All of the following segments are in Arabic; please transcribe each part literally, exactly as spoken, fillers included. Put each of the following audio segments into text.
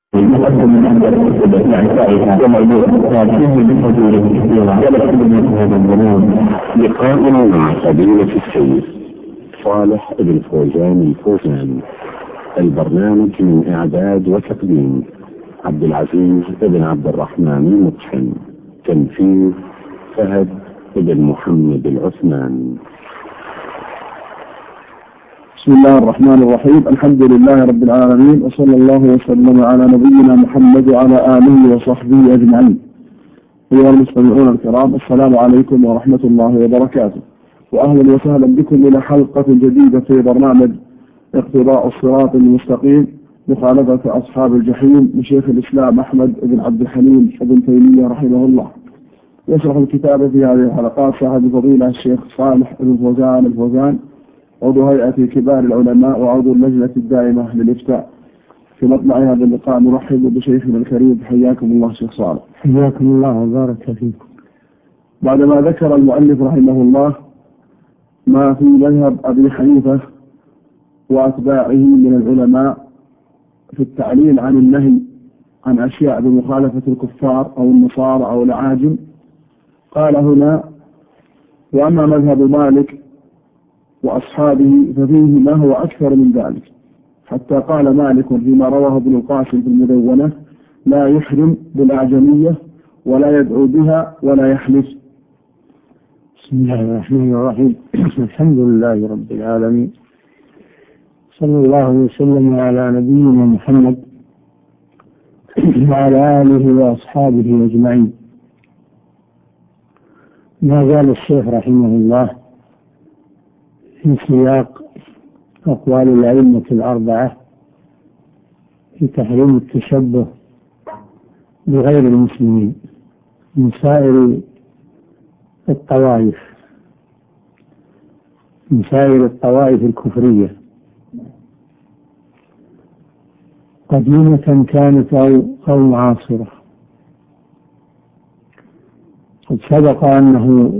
يقدم من أن يكتب إعفائها وموضوع فيه بفضيله كثيرا ولكن من هذا الظنون لقاء مع فضيلة السيد صالح بن فوزان الفوزان. البرنامج من إعداد وتقديم عبد العزيز بن عبد الرحمن المطحن. تنفيذ فهد بن محمد العثمان. بسم الله الرحمن الرحيم. الحمد لله رب العالمين، وصلى الله وسلم على نبينا محمد وعلى آله وصحبه أجمعين. أيها المستمعون الكرام، السلام عليكم ورحمة الله وبركاته، وأهلا وسهلا بكم إلى حلقة جديدة في برنامج اقتضاء الصراط المستقيم مخالفة أصحاب الجحيم لشيخ الإسلام أحمد بن عبد الحليم بن تيمية رحمه الله. يشرح الكتاب في هذه الحلقات صاحب فضيلة الشيخ صالح بن فوزان الفوزان، عضو هيئة كبار العلماء وعضو اللجنة الدائمة للإفتاء. في مطلع هذا اللقاء نرحب بشيخنا الكريم. حياكم الله شيخ صالح. حياكم الله وبارك فيكم. بعدما ذكر المؤلف رحمه الله ما في مذهب أبي حنيفة وأتباعه من العلماء في التعليل عن النهي عن أشياء بمخالفة الكفار أو النصارى أو العاجم، قال هنا: وأما مذهب مالك وأصحابه ففيه ما هو أكثر من ذلك، حتى قال مالك فيما رواه ابن القاسم في المدونة: لا يحرم بالأعجمية ولا يدعو بها ولا يحلف. بسم الله الرحمن الرحيم. الحمد لله رب العالمين، صلى الله وسلم على نبينا محمد وعلى آله وأصحابه أجمعين. ما زال الشيخ رحمه الله في سياق أقوال الأئمة الأربعة في تحريم التشبه بغير المسلمين من سائر الطوائف من سائر الطوائف الكفرية قديمة كانت أو أو معاصرة. قد سبق أنه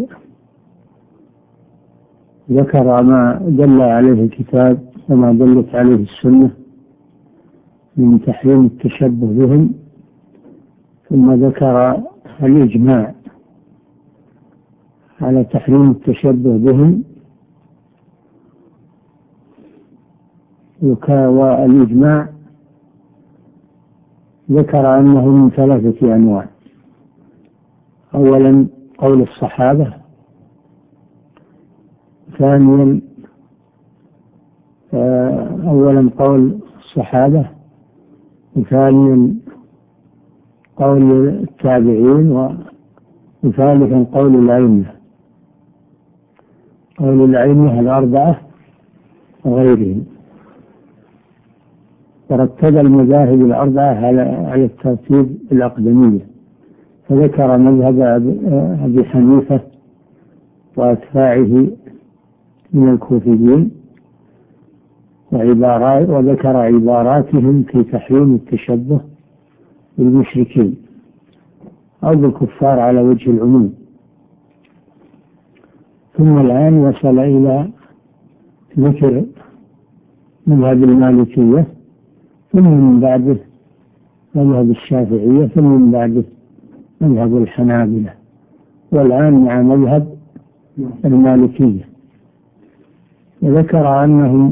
ذكر ما دل عليه الكتاب وما دلت عليه السنة من تحريم التشبه بهم، ثم ذكر الإجماع على تحريم التشبه بهم، والإجماع ذكر أنه من ثلاثة أنواع: أولا قول الصحابة، ثانيا أولا قول الصحابة، وثانيا قول التابعين، وثالثا قول الأئمة قول الأئمة الأربعة وغيرهم. ورتب المذاهب الأربعة على الترتيب الأقدمية، فذكر مذهب أبي حنيفة وأتباعه من الكوفيين وعبارات، وذكر عباراتهم في تحريم التشبه بالمشركين أو بالكفار على وجه العموم. ثم الآن وصل إلى ذكر مذهب المالكية، ثم من بعده مذهب الشافعية، ثم من بعده مذهب الحنابلة، والآن مع مذهب المالكية. وذكر أنهم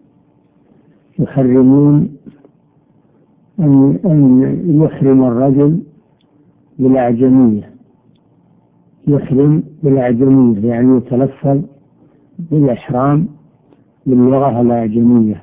يحرمون أن أن يحرم الرجل بالأعجمية، يحرم بالأعجمية يعني يتلفظ بالإحرام باللغة الأعجمية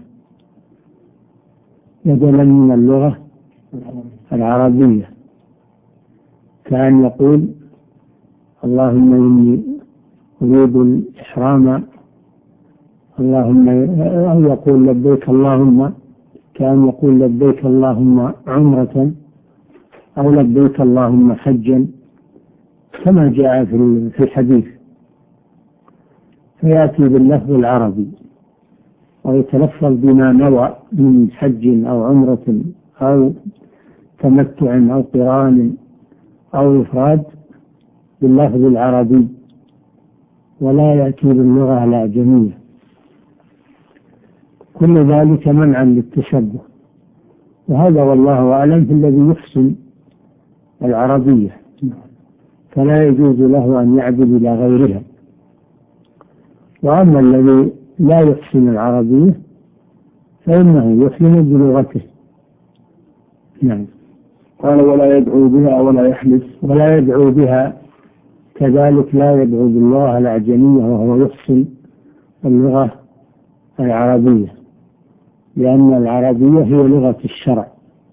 بدلا من اللغة العربية، كأن يقول اللهم إني أريد الإحرام، اللهم، أو يقول لبيك اللهم، كأن يقول لبيك اللهم عمرة أو لبيك اللهم حجا، كما جاء في الحديث، فيأتي باللفظ العربي ويتلفظ بما نوى من حج أو عمرة أو تمتع أو قران أو إفراد باللفظ العربي، ولا يأتي باللغة الأعجمية. كل ذلك منعا للتشبه، وهذا والله أعلم في الذي يحسن العربية، فلا يجوز له أن يعبد إلى غيرها. وأما الذي لا يحسن العربية فإنه يسلم بلغته. نعم. قال ولا يدعو بها ولا يحلف. ولا يدعو بها كذلك، لا يدعو باللغة الأعجمية وهو يحسن اللغة العربية، لأن العربية هي لغة الشرع،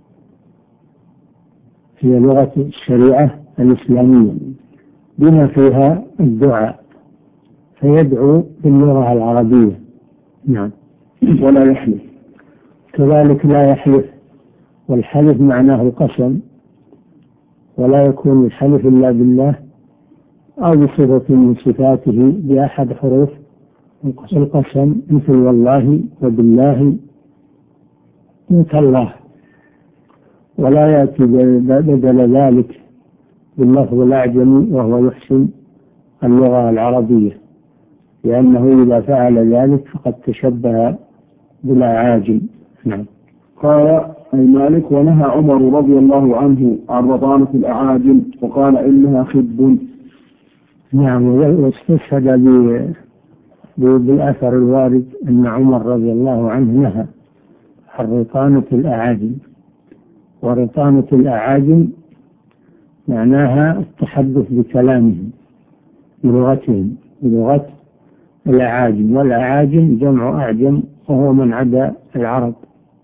هي لغة الشريعة الإسلامية بما فيها الدعاء، فيدعو باللغة العربية. نعم. ولا يحلف كذلك لا يحلف، والحلف معناه القسم، ولا يكون الحلف إلا بالله أو بصفة من صفاته بأحد حروف القسم، مثل والله وبالله وتالله. ولا يأتي بدل ذلك باللفظ الأعجمي وهو يحسن اللغة العربية، لأنه إذا فعل ذلك فقد تشبه بالأعاجم. نعم. قال أي مالك ونهى عمر رضي الله عنه عن رطانة الأعاجم وقال إنها خب. نعم. واستشهد بالأثر الوارد أن عمر رضي الله عنه نهى عن رطانة الأعاجم، ورطانة الأعاجم معناها التحدث بكلامهم بلغتهم، بلغة الأعاجم، والأعاجم جمع أعجم وهو من عدا العرب،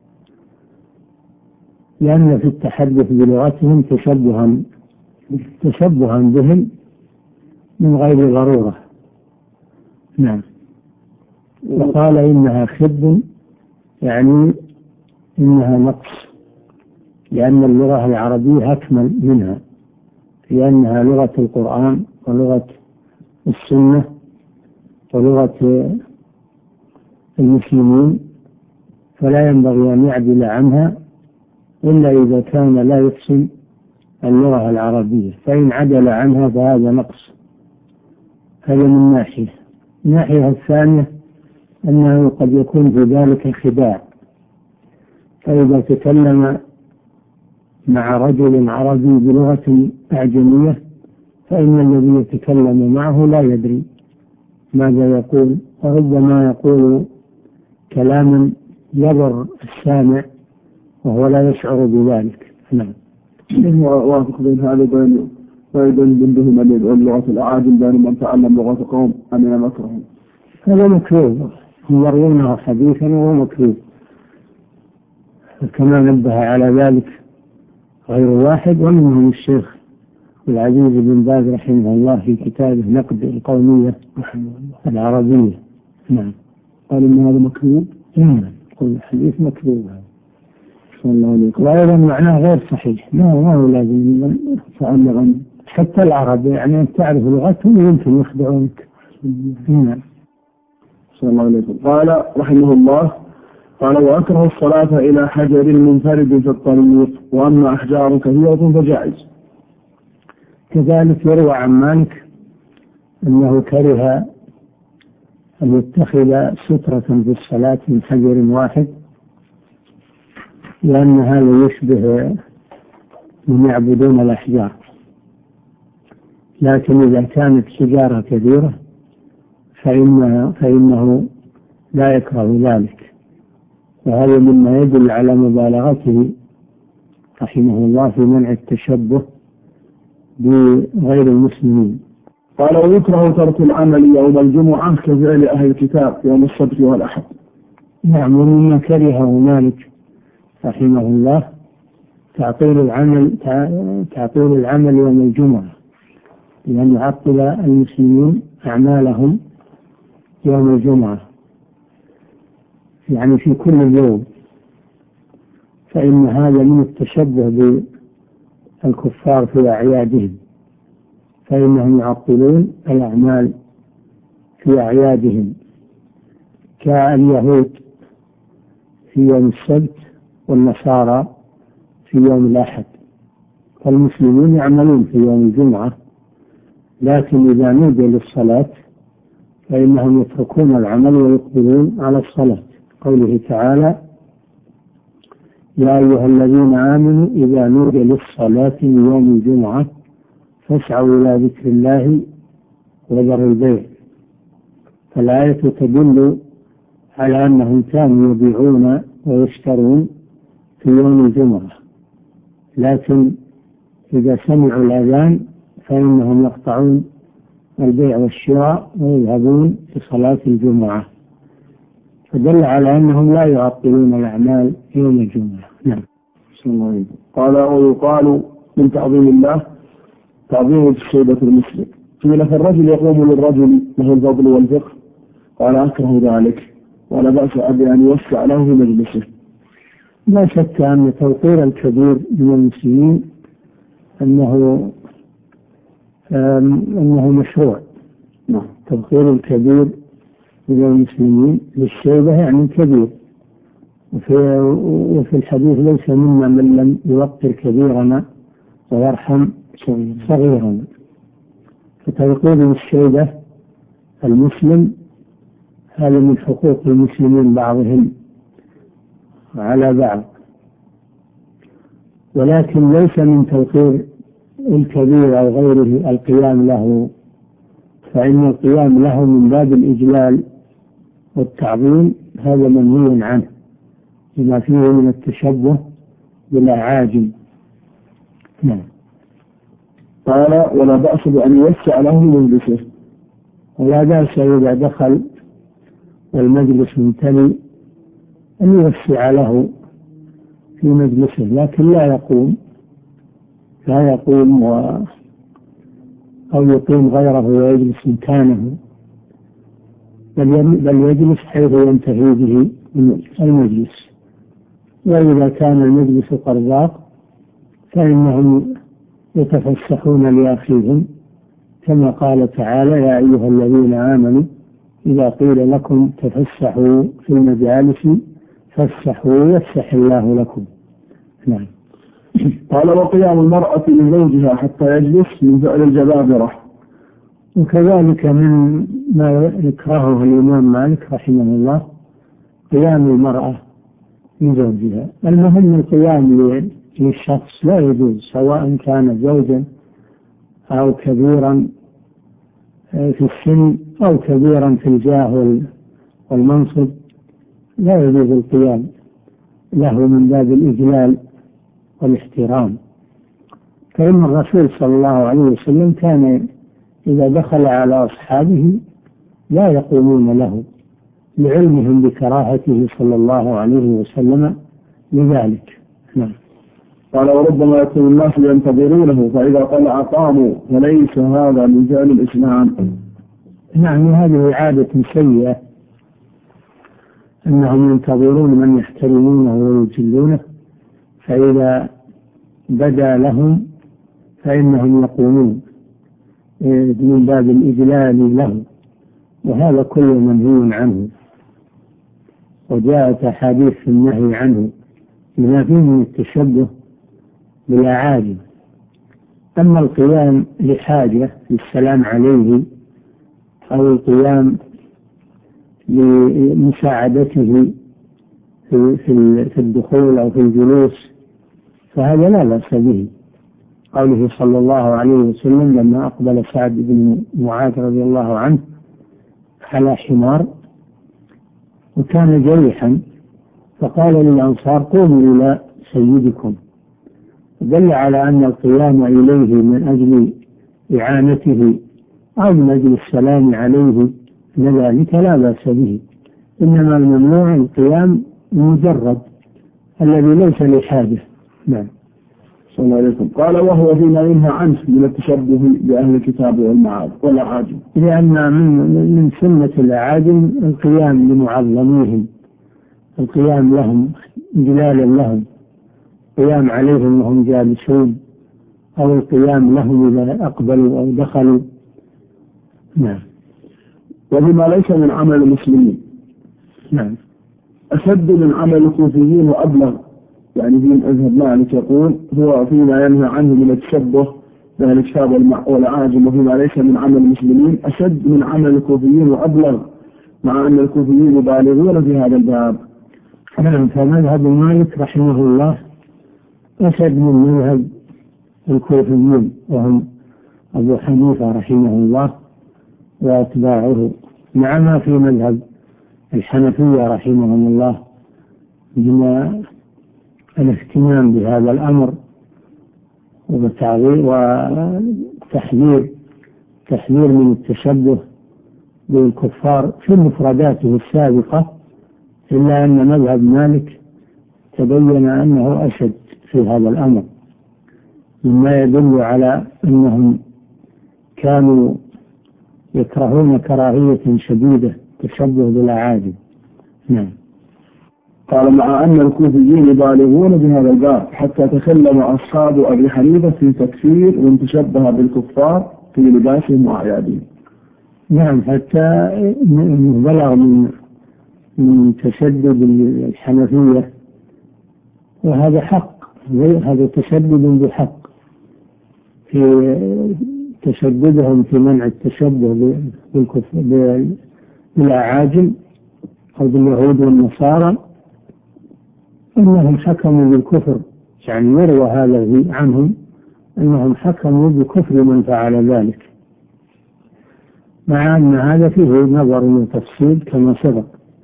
لأن في التحدث بلغتهم تشبها تشبها بهم من غير ضرورة. نعم. وقال إنها خب، يعني إنها نقص، لأن اللغة العربية أكمل منها، لأنها لغة القرآن ولغة السنة ولغة المسلمين، فلا ينبغي أن يعدل عنها إلا إذا كان لا يحسن اللغة العربية، فإن عدل عنها فهذا نقص. هذا من ناحية. الناحية الثانية أنه قد يكون في ذلك خداع، فإذا تكلم مع رجل عربي بلغة أعجمية فإن الذي يتكلم معه لا يدري ماذا يقول، وربما يقول كلاما يضر السامع وهو لا يشعر بذلك. نعم. وافق بين هذا بين ويبين بهم أن يدعو لغة الأعاجم بين من تعلم لغة قوم أمن مكرهم. هذا مكروه، هم يروونه حديثا وهو مكروه، كما نبه على ذلك غير واحد، ومنهم الشيخ العزيز بن باز رحمه الله في كتابه نقد القومية العربية. نعم. قال إن هذا مكروه. نعم. كل حديث مكروه. وأيضا معناه غير صحيح، ما ما هو لازم يتعلق عنه، حتى العرب يعني أن تعرف لغتهم يمكن يخدعونك. نعم. صلى الله عليه وسلم. قال رحمه الله قال وأكره الصلاة إلى حجر منفرد في الطريق، وأما أحجار كثيرة فجائز. كذلك يروى عن مالك أنه كره أن يتخذ سترة في الصلاة من حجر واحد، لأن هذا يشبه من يعبدون الأحجار، لكن إذا كانت شجارة كبيرة فإنه, فإنه لا يكره ذلك، وهذا مما يدل على مبالغته رحمه الله في منع التشبه بغير المسلمين. قال ويكره ترك العمل يوم الجمعة كفعل أهل الكتاب يوم السبت والأحد. نعم. ومما كرهه مالك رحمه الله تعطيل العمل تعطيل العمل يوم الجمعة، لأن يعطل المسلمين أعمالهم يوم الجمعة، يعني في كل يوم، فإن هذا من التشبه بالكفار في أعيادهم، فإنهم يعطلون الأعمال في أعيادهم كاليهود في يوم السبت والنصارى في يوم الأحد، فالمسلمين يعملون في يوم الجمعة، لكن إذا نودي للصلاة فإنهم يتركون العمل ويقبلون على الصلاة. قوله تعالى يا أيها الذين آمنوا إذا نودي للصلاة من يوم الجمعة فاسعوا إلى ذكر الله وذروا البيع. فالآية تدل على أنهم كانوا يبيعون ويشترون في يوم الجمعة، لكن إذا سمعوا الأذان فإنهم يقطعون البيع والشراء ويذهبون لصلاة الجمعة، فدل على أنهم لا يعطلون الأعمال يوم الجمعة. نعم. قال ويقال من تعظيم الله تعظيم الشيبة المسلم. قيل فالرجل يقوم للرجل له الفضل والفقه، قال أكره ذلك ولا بأس بأن يوسع له في مجلسه. لا شك أن توقير الكبير من المسلمين أنه أنه مشروع. نعم. توقير الكبير من المسلمين للشيبة يعني كبير، وفي, وفي الحديث ليس منا من لم يوقر كبيرنا ويرحم صغيرنا. فتوقير الشيبة المسلم هذا من حقوق المسلمين بعضهم على بعض، ولكن ليس من توقير الكبير أو غيره القيام له، فإن القيام له من باب الإجلال والتعظيم هذا منهي عنه لما فيه من التشبه بالأعاجم. نعم. قال ولا بأس بأن يوسع له مجلسه. ولا بأس إذا دخل والمجلس ممتلئ أن يوسع له في مجلسه، لكن لا يقوم لا يقوم و... أو يقيم غيره ويجلس مكانه، بل يجلس حيث ينتهي به المجلس. وإذا كان المجلس قد ضاق فإنهم يتفسحون لأخيهم، كما قال تعالى يا أيها الذين آمنوا إذا قيل لكم تفسحوا في المجالس فافسحوا يفسح الله لكم. نعم. قال وقيام المرأة لزوجها حتى يجلس من فعل الجبابرة. وكذلك من ما يكرهه الإمام مالك رحمه الله قيام المرأة لزوجها. المهم القيام للشخص لا يجوز، سواء كان زوجا أو كبيرا في السن أو كبيرا في الجاه والمنصب، لا يجوز القيام له من باب الإجلال والاحترام. فإن الرسول صلى الله عليه وسلم كان إذا دخل على أصحابه لا يقومون له لعلمهم بكراهته صلى الله عليه وسلم لذلك. نعم. قال وربما يكون الناس ينتظرونه فإذا طلع قاموا، فليس هذا من فعل الإسلام. نعم. هذه عادة سيئة أنهم ينتظرون من يحترمونه ويجلونه، فإذا بدا لهم فإنهم يقومون من باب الإجلال له، وهذا كله منهي عنه، وجاءت أحاديث في النهي عنه لما فيه من التشبه بالأعاجم. أما القيام لحاجة للسلام عليه أو القيام لمساعدته في, في الدخول أو في الجلوس فهذا لا بأس به. قوله صلى الله عليه وسلم لما أقبل سعد بن معاذ رضي الله عنه على حمار وكان جريحا فقال للأنصار قوموا إلى سيدكم، دل على أن القيام إليه من أجل إعانته أو من أجل السلام عليه لذلك لا بأس به، إنما الممنوع القيام مجرد الذي ليس لحاجة. نعم. صلى الله عليه وسلم. قال وهو فيما ينهى عنه من التشبه بأهل الكتاب والأعاجم، لأن من, من سنة الأعاجم القيام لمعظميهم، القيام لهم جلالا لهم، قيام عليهم وهم جالسون، أو القيام لهم إذا أقبلوا أو دخلوا. نعم. وبما ليس من عمل المسلمين. نعم. أشد من عمل الكوفيين وأبلغ، يعني في مذهب مالك يقول هو فيما ينهى عنه من التشبه بأهل الكتاب والأعاجم، وفيما ليس من عمل المسلمين أشد من عمل الكوفيين وأبلغ، مع أن الكوفيين بالغون في هذا الباب. نعم. فمذهب مالك رحمه الله أشد من مذهب الكوفيين وهم أبو حنيفة رحمه الله وأتباعه، مع ما في مذهب الحنفية رحمهم الله من الاهتمام بهذا الأمر وتحذير تحذير من التشبه بالكفار في مفرداته السابقة، إلا أن مذهب مالك تبين أنه أشد في هذا الأمر، مما يدل على أنهم كانوا يكرهون كراهية شديدة تشبه بالأعاجم. نعم. قال مع أن الكوفيين يبالغون بهذا الباب حتى تكلم أصحاب أبي حنيفة في تكفير من تشبه بالكفار في لباسهم وأعيادهم. نعم، حتى بلغ من من تشدد الحنفية، وهذا حق، هذا تشدد بحق في تشددهم في منع التشبه بالأعاجم أو باليهود والنصارى، أنهم حكموا بالكفر، يعني يروى هذا عنهم أنهم حكموا بكفر من فعل ذلك، مع أن هذا فيه نظر وتفصيل كما سبق.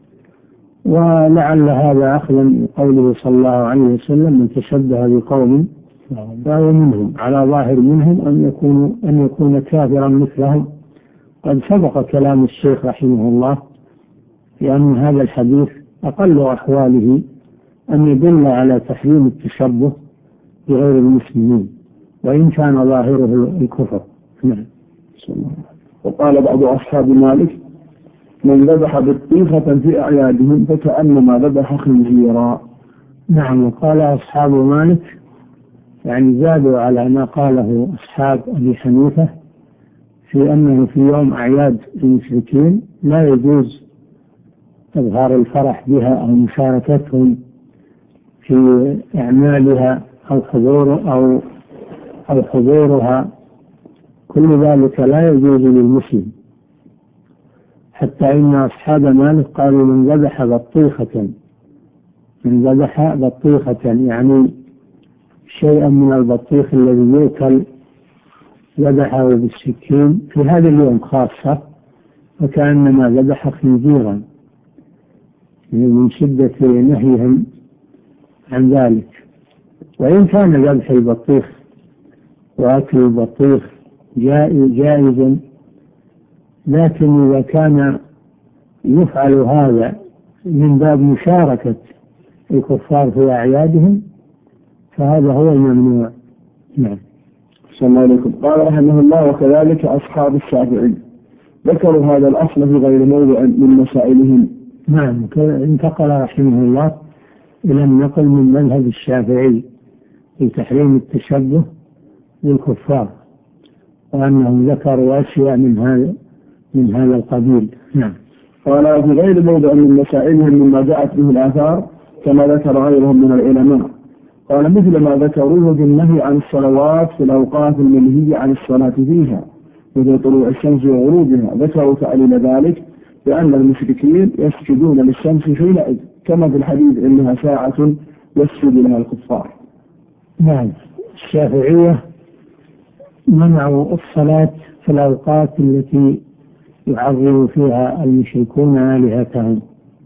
ولعل هذا أخذا من قوله صلى الله عليه وسلم من تشبه بقوم فهو منهم، على ظاهر منهم أن يكونوا أن يكون كافرا مثلهم. قد سبق كلام الشيخ رحمه الله في أن هذا الحديث أقل أحواله أن يدل على تحريم التشبه بغير المسلمين، وإن كان ظاهره الكفر. نعم. وقال بعض أصحاب مالك من ذبح بطيخة في أعيادهم فكأنما ذبح خنزيرا. نعم. وقال أصحاب مالك يعني زادوا على ما قاله أصحاب أبي حنيفة في أنه في يوم أعياد المشركين لا يجوز إظهار الفرح بها أو مشاركتهم في أعمالها أو حضور أو أو حضورها، كل ذلك لا يجوز للمسلم. حتى إن أصحاب مالك قالوا من ذبح بطيخة من ذبح بطيخة يعني شيئا من البطيخ الذي يؤكل ذبحه بالسكين في هذا اليوم خاصة، وكأنما ذبح خنزيرا من شدة نهيهم عن ذلك. وإن كان ذبح البطيخ وأكل البطيخ جائزا، لكن إذا كان يفعل هذا من باب مشاركة الكفار في أعيادهم فهذا هو الممنوع. نعم. صلى الله عليكم. قال رحمه الله وكذلك أصحاب الشافعي ذكروا هذا الأصل في غير موضع من مسائلهم. نعم. انتقل رحمه الله إلى النقل من مذهب الشافعي في تحريم التشبه بالكفار، وأنهم ذكروا أشياء من هذا من هذا القبيل. نعم. قال في غير موضع من مسائلهم مما جاءت به الآثار كما ذكر غيرهم من العلماء. قال مثل ما ذكروه بالنهي عن الصلوات في الأوقات المنهية عن الصلاة فيها مثل طلوع الشمس وغروبها، ذكروا تعليل ذلك بأن المشركين يسجدون للشمس حينئذ كما في الحديث إنها ساعة يسجد لها الكفار. نعم. الشافعية منعوا الصلاة في الأوقات التي يعظم فيها المشركون آلهتهم،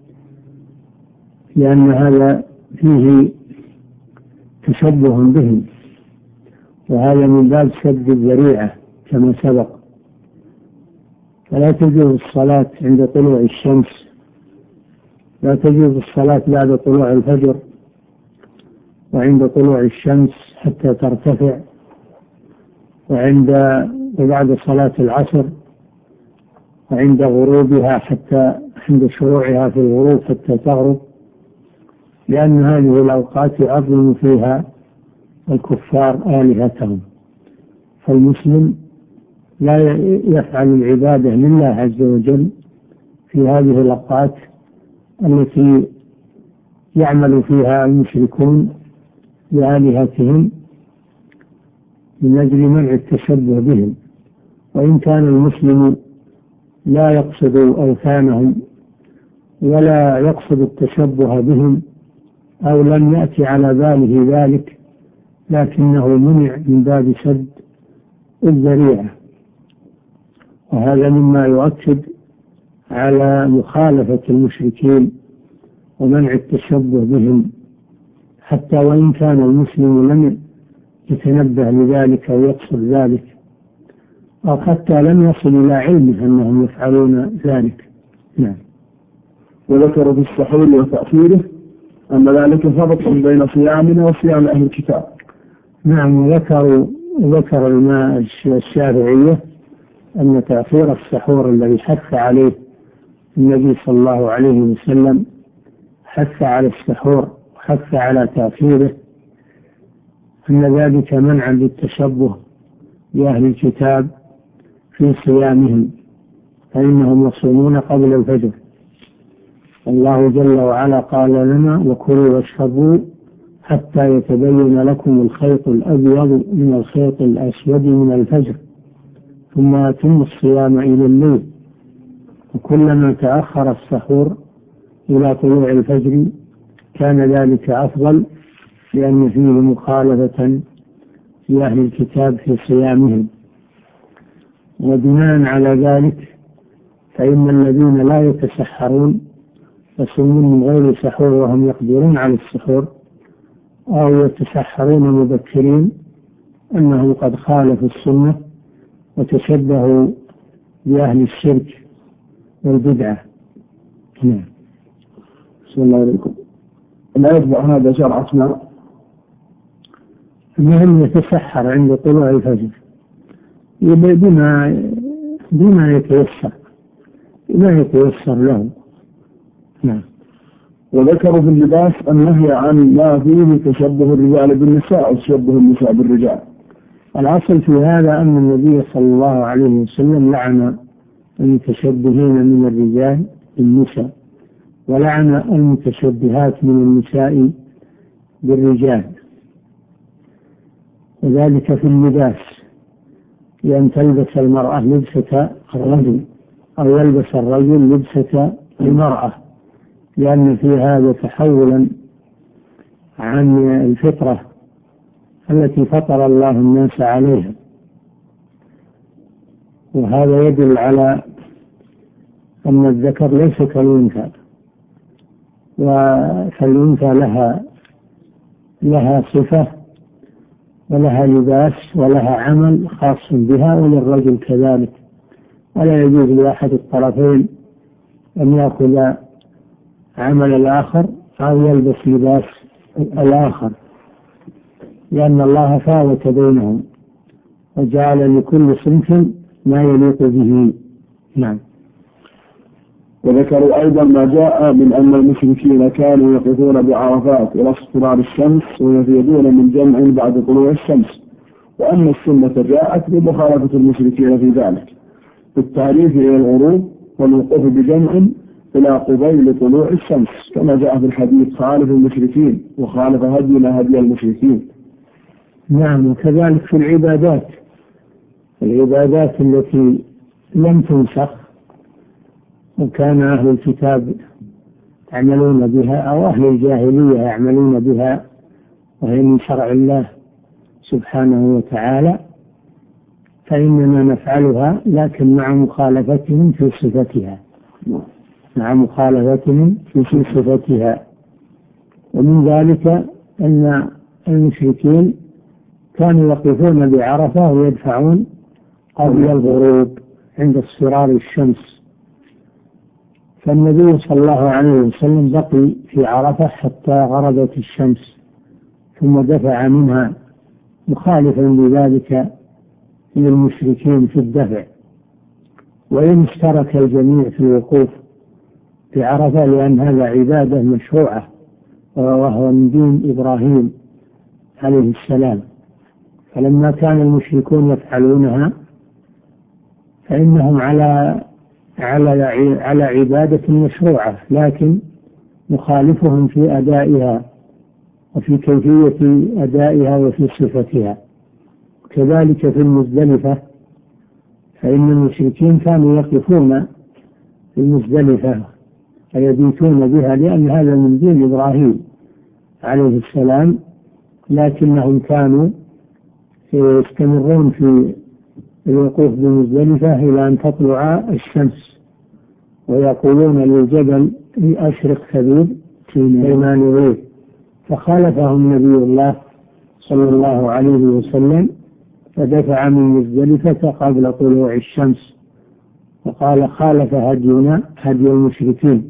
لأن هذا فيه تشبه بهم، وهذا من باب سد الذريعة كما سبق. فلا تجوز الصلاة عند طلوع الشمس، لا تجوز الصلاة بعد طلوع الفجر وعند طلوع الشمس حتى ترتفع، وعند وبعد صلاة العصر وعند غروبها حتى عند شروعها في الغروب حتى تغرب، لأن هذه الأوقات يعظم فيها الكفار آلهتهم. فالمسلم لا يفعل العبادة لله عز وجل في هذه الأوقات التي يعمل فيها المشركون بآلهتهم من أجل منع التشبه بهم. وإن كان المسلم لا يقصد أوثانهم ولا يقصد التشبه بهم، أو لم يأتي على باله ذلك لكنه منع من باب سد الذريعة. وهذا مما يؤكد على مخالفة المشركين ومنع التشبه بهم، حتى وإن كان المسلم لم يتنبه لذلك أو يقصد ذلك، أو حتى لم يصل إلى علمه أنهم يفعلون ذلك. نعم. وذكر في السحور وتأخيره أن ذلك فرق بين صيامنا وصيام أهل الكتاب. نعم. وذكروا ذكر الشافعية أن تأخير السحور الذي حث عليه النبي صلى الله عليه وسلم، حث على السحور وحث على تأخيره، أن ذلك منعا للتشبه بأهل الكتاب في صيامهم، فإنهم يصومون قبل الفجر. الله جل وعلا قال لنا: وكلوا واشربوا حتى يتبين لكم الخيط الأبيض من الخيط الأسود من الفجر ثم أتموا الصيام إلى الليل. وكلما تأخر السحور إلى طلوع الفجر كان ذلك أفضل، لأن فيه مخالفة لأهل الكتاب في صيامهم. وبناء على ذلك فإن الذين لا يتسحرون يصومون من غير سحور وهم يقدرون على السحور، أو يتسحرون مبكرين، أنهم قد خالفوا السنة وتشبهوا بأهل الشرك والبدعة. نعم. بسم الله عليكم. لا يتبع هذا شرعتنا أنهم يتسحر عند طلوع الفجر بما بما يتيسر بما يتيسر له. نعم. وذكروا في اللباس النهي عن ما فيه تشبه الرجال بالنساء وتشبه النساء بالرجال. الأصل في هذا أن النبي صلى الله عليه وسلم لعن المتشبهين من الرجال بالنساء، ولعن المتشبهات من النساء بالرجال، وذلك في اللباس، لأن تلبس المرأة لبسة الرجل أو يلبس الرجل لبسة المرأة، لأن في هذا تحولا عن الفطرة التي فطر الله الناس عليها. وهذا يدل على أن الذكر ليس كالأنثى، فالأنثى لها لها صفة ولها لباس ولها عمل خاص بها، وللرجل كذلك، ولا يجوز لأحد الطرفين أن يأخذ عمل الآخر أو يلبس لباس الآخر، لأن الله فاوت بينهم وجعل لكل صنف ما يليق به. نعم. وذكروا أيضا ما جاء من أن المشركين كانوا يقفون بعرفات إلى اصفرار الشمس ويفيضون من جمع بعد طلوع الشمس، وأن السنة جاءت بمخالفة المشركين في ذلك بالتعريف إلى الغروب والوقوف بجمع إلى قبيل طلوع الشمس، كما جاء في الحديث: خالف المشركين وخالف هدينا هدي المشركين. نعم. وكذلك في العبادات العبادات التي لم تنسخ وكان أهل الكتاب يعملون بها أو أهل الجاهلية يعملون بها وهي من شرع الله سبحانه وتعالى، فإننا نفعلها لكن مع مخالفتهم في صفتها مع مخالفتهم في صفتها. ومن ذلك أن المشركين كانوا يقفون بعرفة ويدفعون قبل الغروب عند اصفرار الشمس، فالنبي صلى الله عليه وسلم بقي في عرفة حتى غربت الشمس ثم دفع منها، مخالفا لذلك للمشركين في الدفع. وإن اشترك الجميع في الوقوف في عرفة لأن هذا عبادة مشروعة وهو من دين إبراهيم عليه السلام، فلما كان المشركون يفعلونها فإنهم على على على عبادة مشروعة، لكن مخالفهم في أدائها وفي كيفية أدائها وفي صفتها. كذلك في المزدلفة، فإن المشركين كانوا يقفون في المزدلفة ويبيتون بها لأن هذا من دين إبراهيم عليه السلام، لكنهم كانوا يستمرون في الوقوف بمزدلفة إلى أن تطلع الشمس، ويقولون للجبل أشرق كبير فيما نريد، فخالفهم نبي الله صلى الله عليه وسلم فدفع من مزدلفة قبل طلوع الشمس، وقال خالف هدينا هدي المشركين.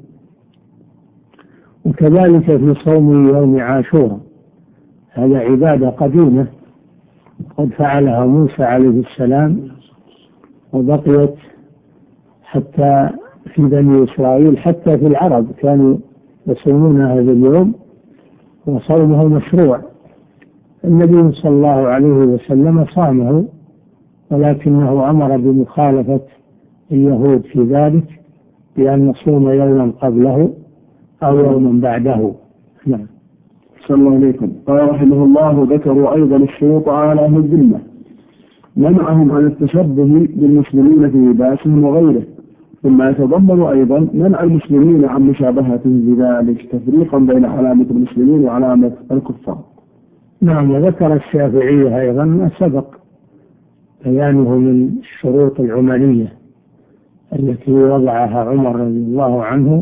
وكذلك في صوم يوم عاشوراء، هذا عبادة قديمة قد فعلها موسى عليه السلام، وبقيت حتى في بني إسرائيل، حتى في العرب كانوا يصومون هذا اليوم، وصومه مشروع. النبي صلى الله عليه وسلم صامه، ولكنه أمر بمخالفة اليهود في ذلك، بأن نصوم يوما قبله أو يوما بعده. نعم. صلى الله عليكم. قال رحمه الله: ذكروا أيضا الشروط على أهل الذمة، منعهم عن التشبه بالمسلمين في لباسهم وغيره، ثم يتضمن أيضا منع المسلمين عن مشابهتهم بذلك، تفريقا بين علامة المسلمين وعلامة الكفار. نعم. وذكر الشافعي أيضا ما سبق بيانه من الشروط العملية التي وضعها عمر رضي الله عنه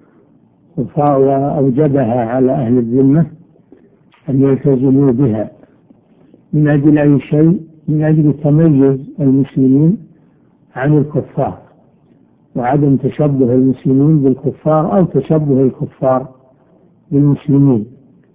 وأوجبها على أهل الذمة أن يلتزموا بها من أجل أي شيء، من أجل تميز المسلمين عن الكفار، وعدم تشبه المسلمين بالكفار أو تشبه الكفار بالمسلمين،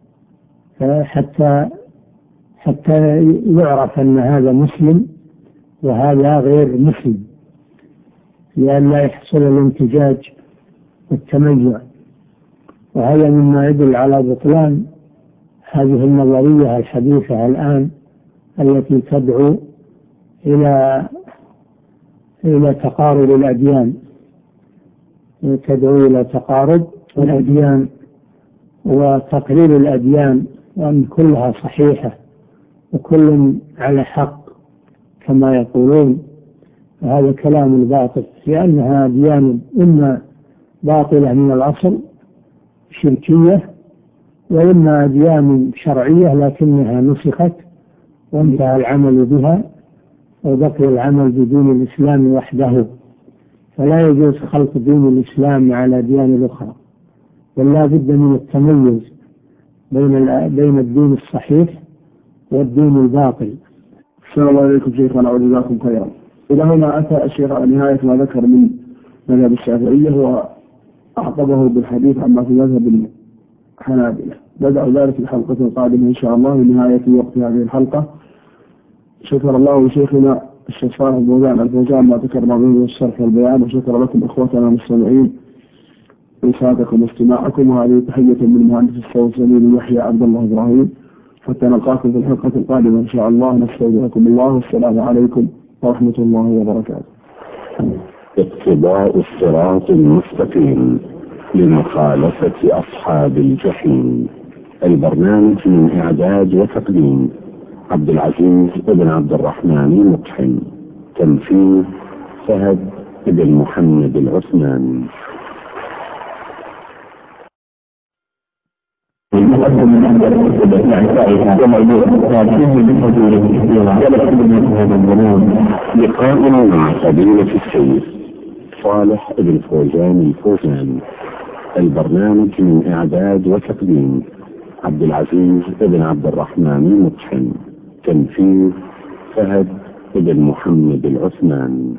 حتى حتى يعرف أن هذا مسلم وهذا غير مسلم، لأن لا يحصل الامتزاج والتميع. وهذا مما يدل على بطلان هذه النظرية الحديثة الآن التي تدعو إلى إلى تقارب الأديان، تدعو إلى تقارب الأديان وتقرير الأديان، وأن كلها صحيحة وكل على حق كما يقولون. هذا كلام الباطل، لأنها أديان إما باطلة من الأصل شركية، وإما أديان شرعية لكنها نسخت وانتهى العمل بها وبقي العمل بدين الإسلام وحده، فلا يجوز خلط دين الإسلام على أديان الأخرى، بل لا بد من التميز بين بين الدين الصحيح والدين الباطل. السلام عليكم شيخنا وجزاكم خيرا. إلى هنا أتى الشيخ على نهاية ما ذكر من مذهب الشافعية، وأعقبه بالحديث عما في مذهب الحنابلة. بدأ ذلك في الحلقة القادمة إن شاء الله لنهاية وقت هذه الحلقة. شكر الله لشيخنا الشيخ صالح الفوزان الفوزان ما ذكرنا به من الشرح والبيان، وشكر لكم إخوتنا المستمعين إنصاتكم واستماعكم. وهذه تحية من مهندس الصوت زميل يحيى عبد الله إبراهيم، حتى نلقاكم في الحلقة القادمة إن شاء الله. نستودعكم الله، والسلام عليكم ورحمة الله وبركاته. اقتضاء الصراط المستقيم لمخالفة أصحاب الجحيم، البرنامج من إعداد وتقديم عبد العزيز بن عبد الرحمن المقحم، تنفيذ فهد بن محمد العثمان. المقدم من أهل الكتب يعني فائدة وموضوع فيه من فضيلة كثيرة ولا كل من هذا الظنون. لقاء مع فضيلة السيد صالح بن فوزان الفوزان، البرنامج من إعداد وتقديم عبد العزيز بن عبد الرحمن المقحم، تنفيذ فهد بن محمد العثمان.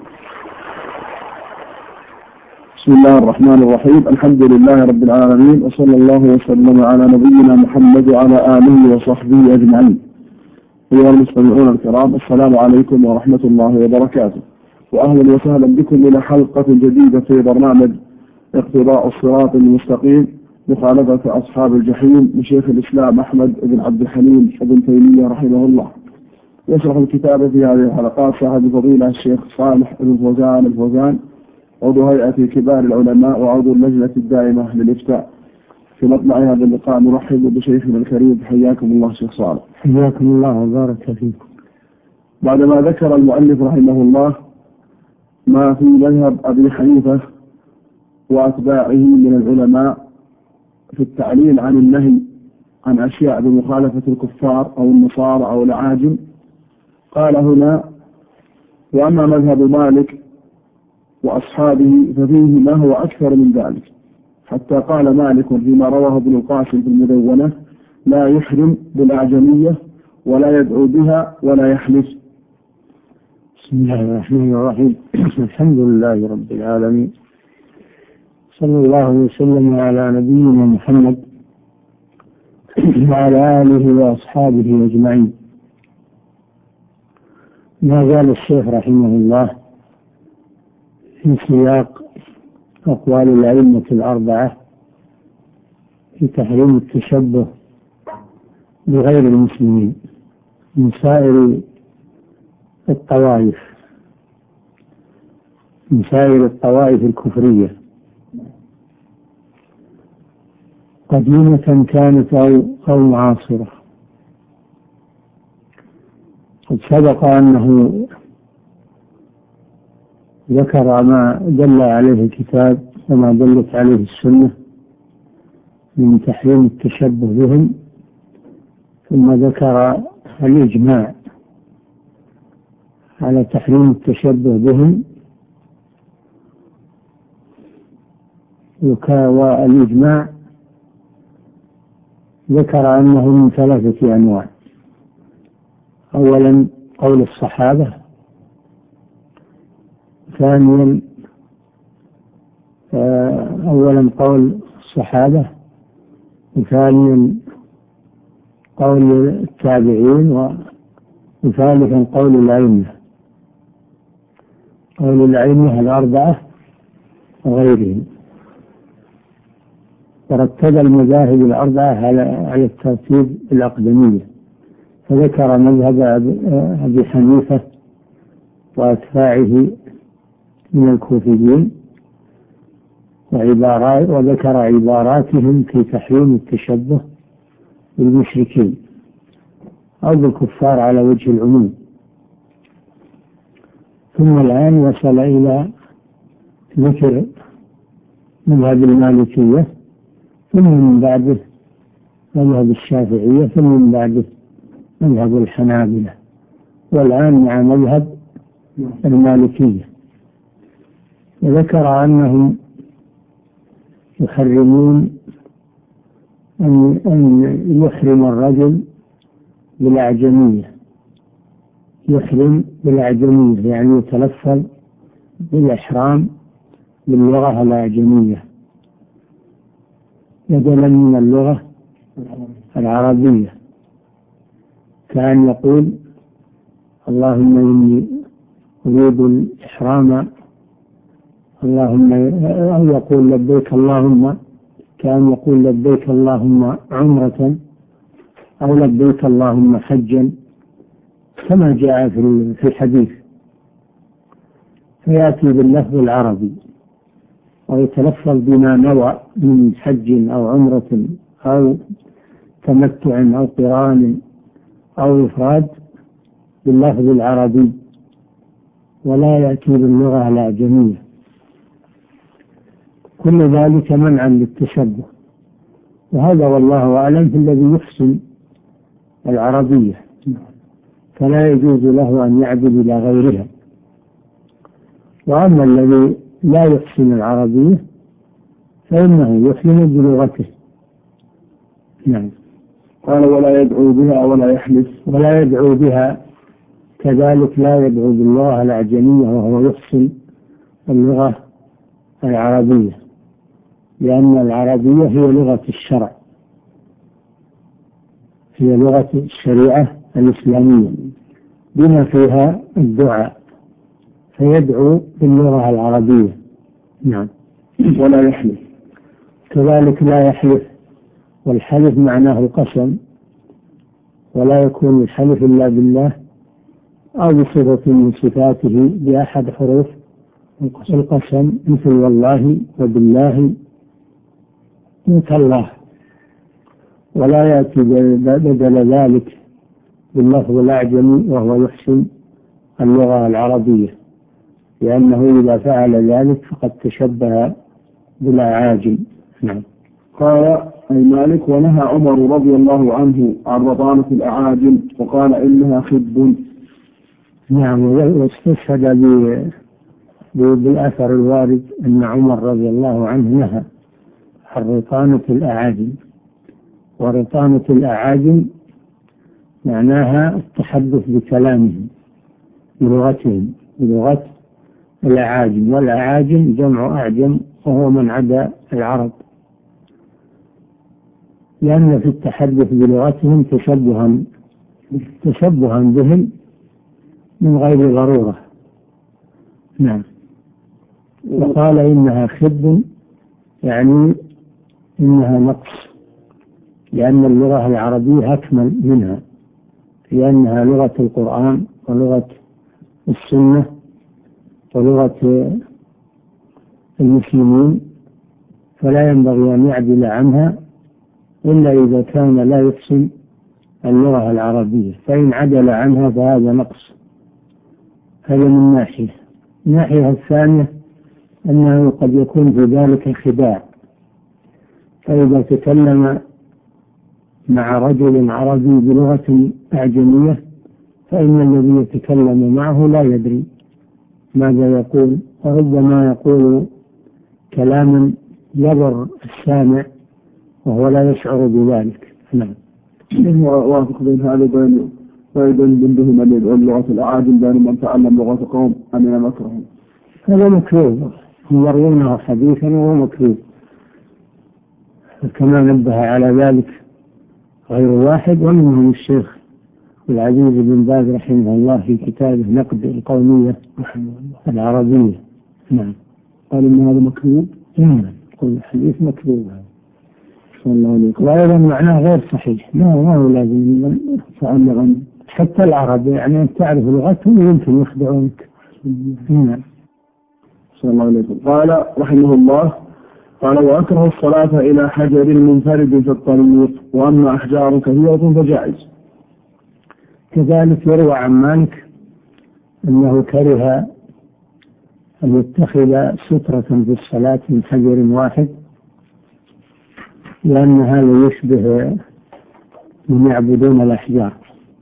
بسم الله الرحمن الرحيم. الحمد لله رب العالمين، وصلى الله وسلم على نبينا محمد وعلى آله وصحبه أجمعين. أيها المستمعون الكرام، السلام عليكم ورحمة الله وبركاته، وأهلا وسهلا بكم إلى حلقة جديدة في برنامج اقتضاء الصراط المستقيم مخالفة أصحاب الجحيم لشيخ الإسلام أحمد بن عبد الحليم بن تيمية رحمه الله. يشرح الكتاب في هذه الحلقات صاحب فضيلة الشيخ صالح بن فوزان الفوزان، عضو هيئة كبار العلماء وعضو اللجنة الدائمة للإفتاء. في مطلع هذا اللقاء نرحب بشيخنا الكريم، حياكم الله شيخ صالح. حياكم الله وبارك فيكم. بعدما ذكر المؤلف رحمه الله ما في مذهب أبي حنيفة وأتباعه من العلماء في التعليل عن النهي عن أشياء بمخالفة الكفار أو النصارى أو الأعاجم. قال هنا: وأما مذهب مالك وأصحابه ففيه ما هو أكثر من ذلك، حتى قال مالك فيما رواه ابن القاسم في المدونة: لا يحرم بالأعجمية ولا يدعو بها ولا يحلف. بسم الله الرحمن الرحيم. الحمد لله رب العالمين، صلى الله وسلم على نبينا محمد وعلى آله وأصحابه أجمعين. ما زال الشيخ رحمه الله في سياق أقوال الأئمة الأربعة في تحريم التشبه بغير المسلمين من سائر الطوائف من سائر الطوائف الكفرية قديمة كانت أو أو معاصرة. قد سبق أنه ذكر ما دل عليه الكتاب وما دلت عليه السنة من تحريم التشبه بهم، ثم ذكر الإجماع على تحريم التشبه بهم، والإجماع ذكر أنه من ثلاثة أنواع: أولا قول الصحابة، ثانيا أولا قول الصحابة، وثانيا قول التابعين، وثالثا قول الأئمة قول الأئمة الأربعة وغيرهم. ورتب المذاهب الأربعة على الترتيب الأقدمية، فذكر مذهب أبي حنيفة وأتباعه من الكوفيين وعبارات، وذكر عباراتهم في تحريم التشبه بالمشركين أو بالكفار على وجه العموم. ثم الآن وصل إلى ذكر مذهب المالكية، ثم من بعده مذهب الشافعية، ثم من بعده مذهب الحنابلة، والآن مع مذهب المالكية. وذكر أنهم يحرمون أن أن يحرم الرجل بالأعجمية، يحرم بالأعجمية يعني يتلفظ بالإحرام باللغة الأعجمية بدلا من اللغة العربية، كأن يقول اللهم إني أريد الإحرام، اللهم، أو يقول لبيك اللهم، كأن يقول لبيك اللهم عمرة أو لبيك اللهم حجا، كما جاء في الحديث، فيأتي باللفظ العربي ويتلفظ بما نوى من حج أو عمرة أو تمتع أو قران أو إفراد باللفظ العربي، ولا يأتي باللغة الأعجمية. كل ذلك منعا للتشبه، وهذا والله أعلم في الذي يحسن العربية، فلا يجوز له أن يعبد إلى غيرها. وأما الذي لا يحسن العربية فإنه يحسن بلغته. نعم. قال: ولا يدعو بها ولا يحلف. ولا يدعو بها، كذلك لا يدعو باللغة الأعجمية وهو يحسن اللغة العربية، لأن العربية هي لغة الشرع، هي لغة الشريعة الإسلامية بما فيها الدعاء، فيدعو باللغة العربية. نعم. ولا يحلف، كذلك لا يحلف، والحلف معناه القسم، ولا يكون الحلف إلا بالله أو بصفة من صفاته بأحد حروف القسم، مثل والله وبالله وتالله. ولا يأتي بدل ذلك باللفظ الأعجمي وهو يحسن اللغة العربية، لأنه إذا فعل ذلك فقد تشبه بالأعاجم. نعم. قال: أي مالك. ونهى عمر رضي الله عنه عن رطانة الأعاجم وقال إنها خب. نعم، واستشهد بالأثر الوارد أن عمر رضي الله عنه نهى عن رطانة الأعاجم. ورطانة الأعاجم معناها التحدث بكلامهم بلغتهم بلغة الأعاجم، والأعاجم جمع أعجم وهو من عدا العرب، لأن في التحدث بلغتهم تشبها تشبها بهم من غير ضرورة. نعم. وقال إنها خب يعني إنها نقص، لأن اللغة العربية أكمل منها، لأنها لغة القرآن ولغة السنة ولغة المسلمين، فلا ينبغي أن يعدل عنها إلا إذا كان لا يحسن اللغة العربية، فإن عدل عنها فهذا نقص. هذا من ناحية. الناحية الثانية أنه قد يكون في ذلك خداع، فإذا تكلم مع رجل عربي بلغة أعجمية فإن الذي يتكلم معه لا يدري ماذا يقول، وربما يقول كلاما يضر السامع وهو لا يشعر بذلك. نعم. وافق بين هذا بين بين بينهم اللغة الأعاجم بين من تعلم لغة قوم أمن مكرهم. هذا مكروه، هم يروونه حديثا وهو مكروه، كما نبه على ذلك غير واحد، ومنهم الشيخ العزيز بن باز رحمه الله في كتابه نقد القومية العربية. نعم. قال إن هذا مكروه. نعم، كل حديث مكروه. وأيضا معناه غير صحيح، ما ما هو لازم تعلق حتى العرب، يعني أن تعرف لغتهم يمكن يخدعونك. نعم. صلى الله عليه وسلم. قال رحمه الله قال وأكره الصلاة إلى حجر منفرد في الطريق، وأما أحجار كثيرة فجائز. كذلك يروى عن مالك أنه كره أن يتخذ سترة في الصلاة من حجر واحد، لأن هذا يشبه من يعبدون الأحجار،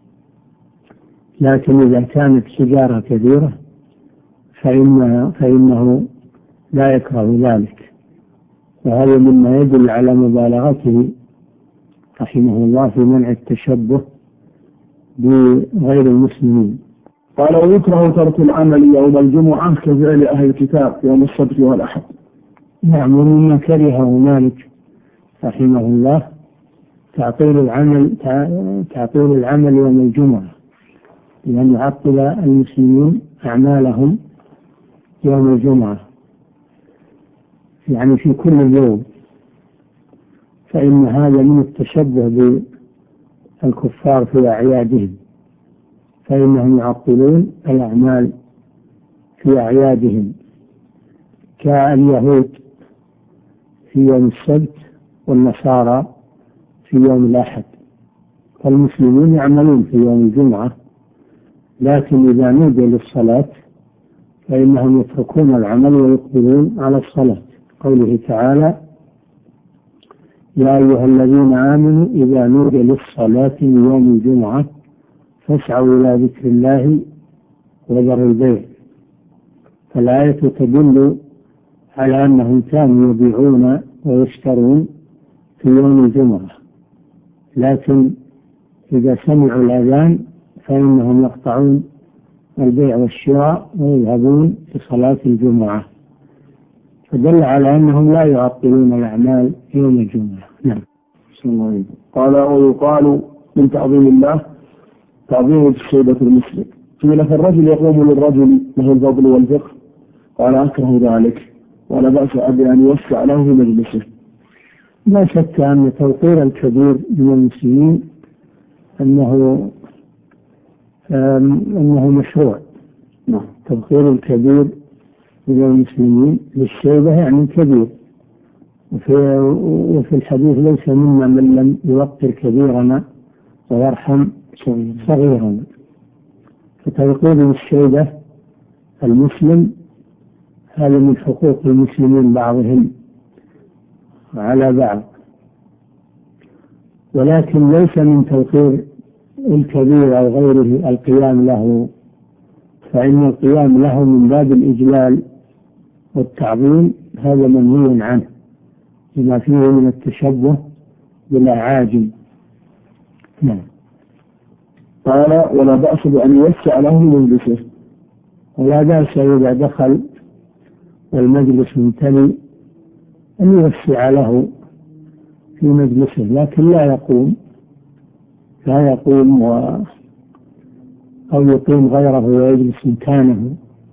لكن إذا كانت شجارة كثيرة فإنه, فإنه لا يكره ذلك، وهذا مما يدل على مبالغته رحمه الله في منع التشبه بغير المسلمين. قال ويكره ترك العمل يوم الجمعة كفعل أهل الكتاب يوم السبت والأحد. نعم، ومما كرهه مالك رحمه الله تعطيل العمل تعطيل العمل يوم الجمعة، لأن يعطل المسلمين أعمالهم يوم الجمعة، يعني في كل يوم، فإن هذا من التشبه بالكفار في أعيادهم، فإنهم يعطلون الأعمال في أعيادهم كاليهود في يوم السبت والنصارى في يوم الأحد، فالمسلمون يعملون في يوم الجمعة، لكن إذا نودي للصلاة فإنهم يتركون العمل ويقبلون على الصلاة. قوله تعالى يا أيها الذين آمنوا إذا نودي للصلاة من يوم الجمعة فاسعوا إلى ذكر الله وذروا البيع. فالآية تدل على أنهم كانوا يبيعون ويشترون في يوم الجمعة، لكن إذا سمعوا الأذان فإنهم يقطعون البيع والشراء ويذهبون لصلاة الجمعة، فدل على أنهم لا يعطلون الأعمال يوم الجمعة. نعم. بسم الله عليكم. قال ويقال من تعظيم الله تعظيم الشيبة المسلم. قيل فالرجل يقوم للرجل له الفضل والفقه، قال أكره ذلك ولا بأس بأن يوسع له في مجلسه. لا شك أن توقير الكبير من المسلمين أنه أنه مشروع. نعم. توقير الكبير من المسلمين للشيبة يعني كبير، وفي, وفي الحديث ليس منا من لم يوقر كبيرنا ويرحم صغيرنا، فتوقير الشيبة المسلم هذا من حقوق المسلمين بعضهم على بعض، ولكن ليس من توقير الكبير أو غيره القيام له، فإن القيام له من باب الإجلال والتعظيم هذا منهي عنه لما فيه من التشبه بالأعاجم. نعم. قال ولا بأس بأن يوسع له مجلسه. ولا بأس إذا دخل والمجلس ممتلئ أن يوسع له في مجلسه، لكن لا يقوم لا يقوم و... أو يقيم غيره ويجلس مكانه،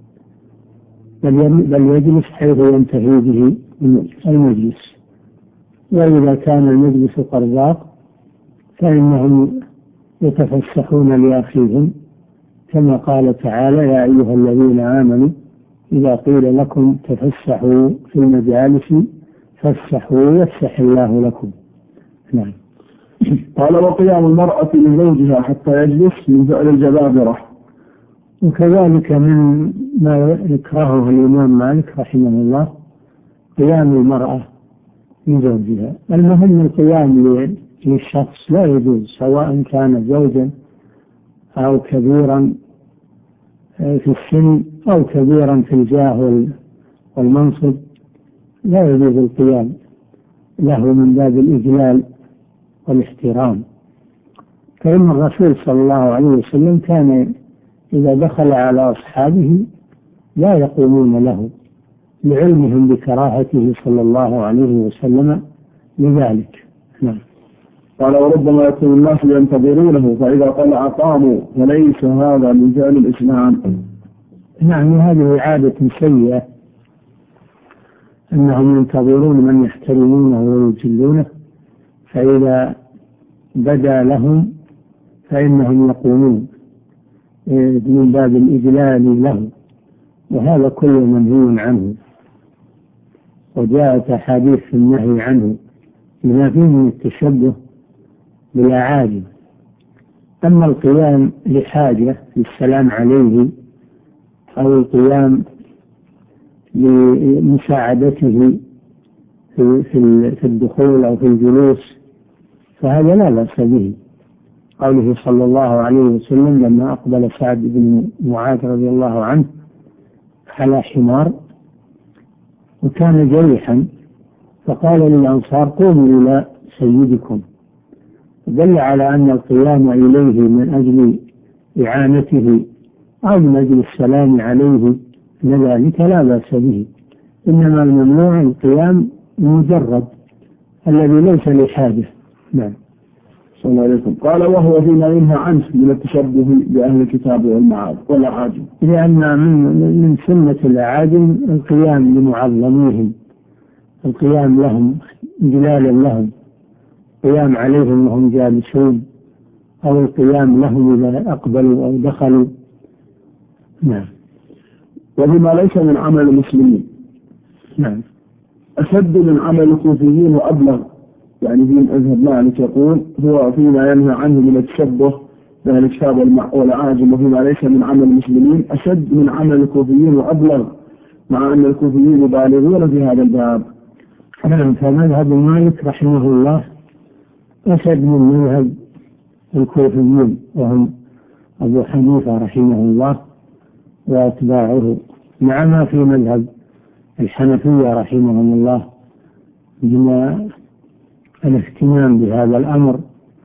بل بل يجلس حيث ينتهي به المجلس. وإذا كان المجلس قد ضاق فإنهم يتفسحون لأخيهم، كما قال تعالى يا أيها الذين آمنوا إذا قيل لكم تفسحوا في المجالس فافسحوا يفسح الله لكم. نعم. قال وقيام المرأة لزوجها حتى يجلس من فعل الجبابرة. وكذلك من ما يكرهه الإمام مالك رحمه الله قيام المرأة لزوجها. المهم القيام للشخص لا يجوز، سواء كان زوجا أو كبيرا في السن أو كبيرا في الجاه والمنصب، لا يجوز القيام له من باب الإجلال والاحترام. فإن الرسول صلى الله عليه وسلم كان إذا دخل على أصحابه لا يقومون له لعلمهم بكراهته صلى الله عليه وسلم لذلك. نعم. قال وربما يكون الناس ينتظرونه فإذا طلع قاموا، فليس هذا من فعل الإسلام. نعم، هذه عادة سيئة أنهم ينتظرون من يحترمونه ويجلونه، فإذا بدا لهم فإنهم يقومون من باب الإجلال له، وهذا كله منهي عنه، وجاءت أحاديث في النهي عنه لما فيه من التشبه بالأعاجم. أما القيام لحاجة للسلام عليه أو القيام لمساعدته في الدخول أو في الجلوس فهذا لا بأس به. قوله صلى الله عليه وسلم لما أقبل سعد بن معاذ رضي الله عنه على حمار وكان جريحا فقال للأنصار قوموا إلى سيدكم، دل على أن القيام إليه من أجل إعانته أو من أجل السلام عليه لذلك لا بأس به، إنما الممنوع القيام المجرد الذي ليس لحاجة. نعم. صلى الله عليه وسلم. قال وهو فيما ينهى عنه من التشبه بأهل الكتاب والأعاجم، لأن من, من سنة الأعاجم القيام لمعظميهم، القيام لهم إجلالا لهم، القيام عليهم وهم جالسون، أو القيام لهم إذا أقبلوا أو دخلوا. نعم. وبما ليس من عمل المسلمين. نعم. أشد من عمل الكوفيين وأبلغ، يعني في مذهب مالك يقول هو فيما ينهى عنه من التشبه بأهل الكتاب والأعاجم، وفيما ليس من عمل المسلمين أشد من عمل الكوفيين وأبلغ، مع أن الكوفيين مبالغون في هذا الباب. نعم. فمذهب مالك رحمه الله أشد من مذهب الكوفيين وهم أبو حنيفة رحمه الله وأتباعه، مع ما في مذهب الحنفية رحمهم الله من الاهتمام بهذا الأمر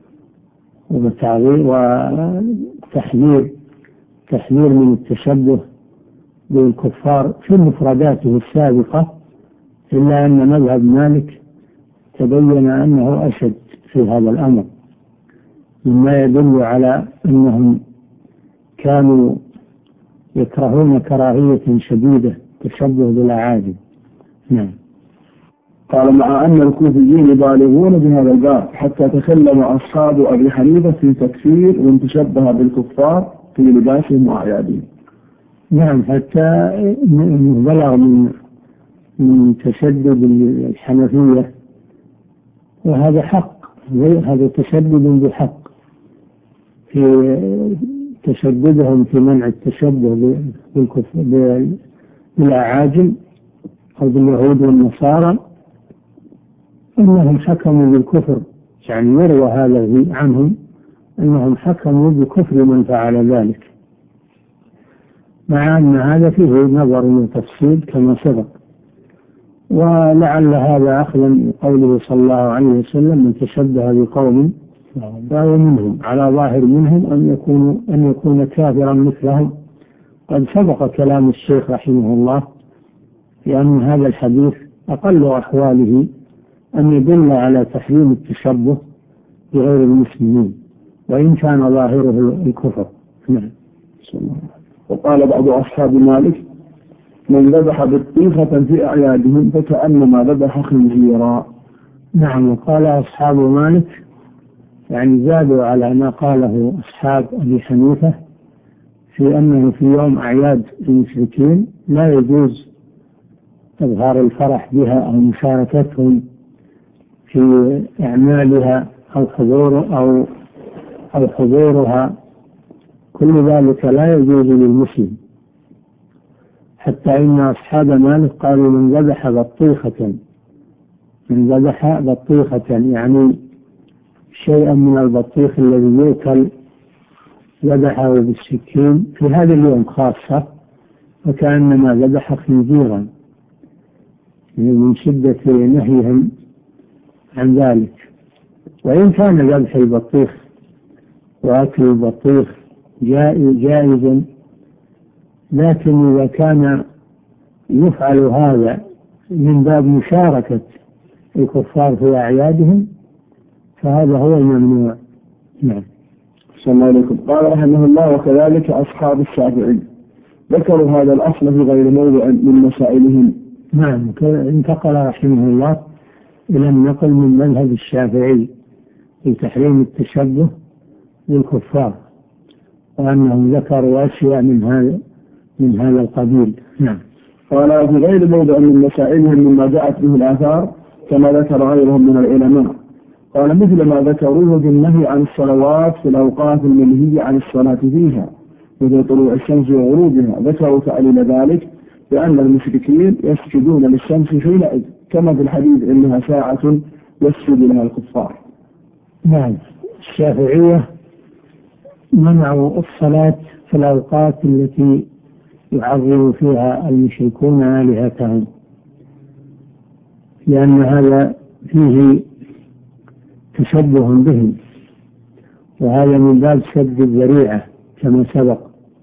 وتحذير تحذير من التشبه بالكفار في مفرداته السابقة، إلا أن مذهب مالك تبين أنه أشد في هذا الأمر، مما يدل على أنهم كانوا يكرهون كراهية شديدة تشبه بالأعاجم. نعم. قال مع أن الكوفيين بالغون بهذا الباب حتى تكلم أصحاب أبي حنيفة في تكفير من تشبه بالكفار في لباسهم وأعيادهم. نعم، حتى بلغ من من تشدد الحنفية، وهذا حق، هذا تشدد بحق في تشددهم في منع التشبه بالأعاجم أو باليهود والنصارى، إنهم حكموا بالكفر يعني يروى هذا عنهم أنهم حكموا بكفر من فعل ذلك، مع أن هذا فيه نظر وتفصيل كما سبق. ولعل هذا أخذا من قوله صلى الله عليه وسلم من تشبه بقوم فهو منهم، على ظاهر منهم أن يكونوا أن يكون كافرا مثلهم. قد سبق كلام الشيخ رحمه الله في أن هذا الحديث أقل أحواله أن يدل على تحريم التشبه بغير المسلمين وإن كان ظاهره الكفر. نعم. وقال بعض أصحاب مالك من ذبح بطيخة في أعيادهم فكأنما ذبح خنزيرا. نعم. وقال أصحاب مالك يعني زادوا على ما قاله أصحاب أبي حنيفة في أنه في يوم أعياد المشركين لا يجوز إظهار الفرح بها أو مشاركتهم في أعمالها أو حضور أو أو حضورها، كل ذلك لا يجوز للمسلم. حتى إن أصحاب مالك قالوا من ذبح بطيخة من ذبح بطيخة يعني شيئا من البطيخ الذي يؤكل ذبحه بالسكين في هذا اليوم خاصة، وكأنما ذبح خنزيرا من شدة نهيهم عن ذلك. وإن كان ذبح البطيخ وأكل البطيخ جائزا، لكن إذا كان يفعل هذا من باب مشاركة الكفار في أعيادهم فهذا هو الممنوع. نعم. السلام عليكم. قال رحمه الله وكذلك أصحاب الشافعي ذكروا هذا الأصل في غير موضع من مسائلهم. نعم. انتقل رحمه الله إلى النقل من مذهب الشافعي في تحريم التشبه بالكفار، وأنهم ذكروا أشياء من هذا من هذا القبيل. نعم. قال في غير موضع من مسائلهم مما جاءت به الآثار كما ذكر غيرهم من العلماء. قال مثل ما ذكروه بالنهي عن الصلوات في الأوقات المنهية عن الصلاة فيها مثل طلوع الشمس وغروبها، ذكروا تعليل ذلك بأن المشركين يسجدون للشمس حينئذ كما في الحديث إنها ساعة يسجد لها الكفار. نعم. الشافعية منعوا الصلاة في الأوقات التي يعظم فيها المشركون آلهتهم، لأن هذا فيه تشبه بهم، وهذا من باب سد الذريعة كما سبق.